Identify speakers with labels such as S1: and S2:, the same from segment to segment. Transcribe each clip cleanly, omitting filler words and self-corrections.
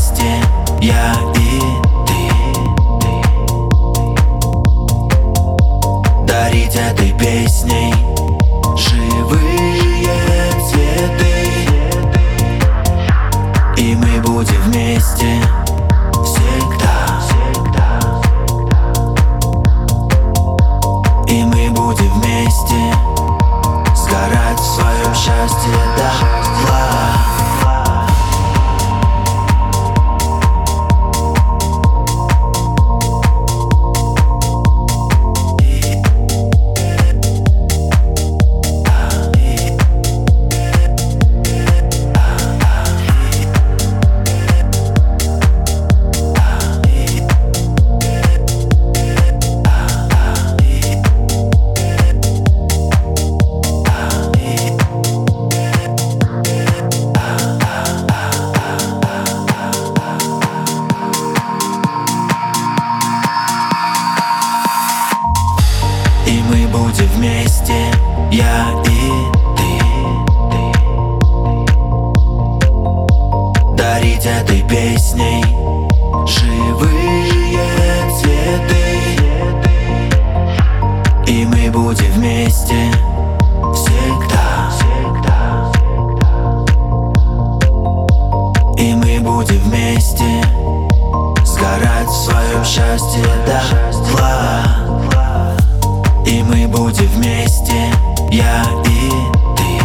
S1: вместе, я и ты. Дарить этой песней живые цветы. И мы будем вместе всегда. И мы будем вместе сгорать в своем счастье дотла. И мы будем вместе, я и ты. Дарить этой песней живые цветы. И мы будем вместе всегда. И мы будем вместе сгорать в своем счастье дотла. И мы будем вместе, я и ты.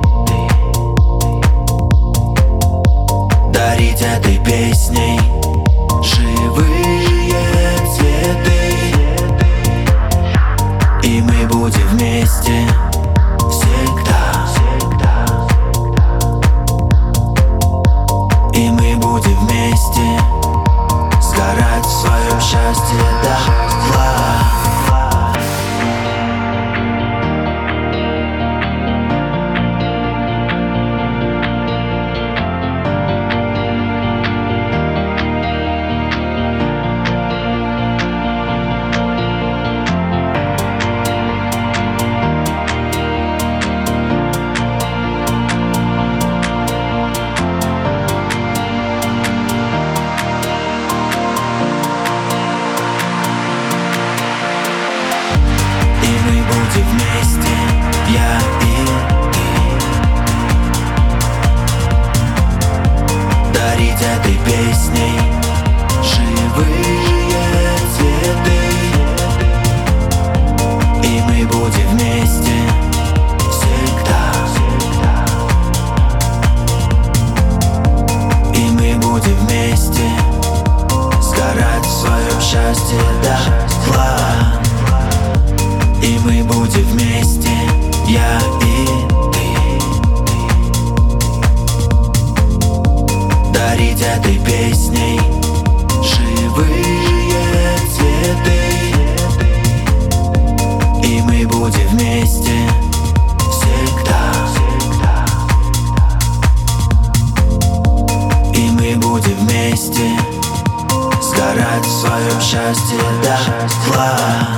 S1: Дарить этой песней живые цветы. И мы будем вместе всегда. И мы будем вместе сгорать в своем счастье дотла. Будем вместе, я и ты. Дарить этой песней живые цветы. И мы будем вместе всегда. И мы будем вместе сгорать в своем счастье дотла. И мы будем вместе, я и ты. Дарить этой песней живые цветы. И мы будем вместе всегда. И мы будем вместе сгорать в своем счастье дотла.